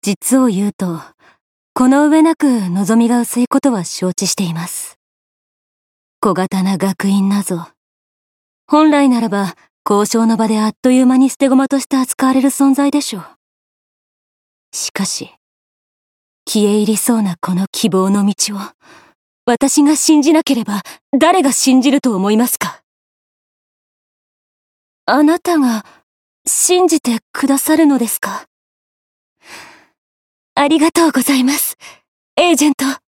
実を言うと、この上なく望みが薄いことは承知しています。小型な学院なぞ、本来ならば交渉の場であっという間に捨て駒として扱われる存在でしょう。しかし、消え入りそうなこの希望の道を、私が信じなければ誰が信じると思いますか？あなたが信じてくださるのですか？ありがとうございます、エージェント。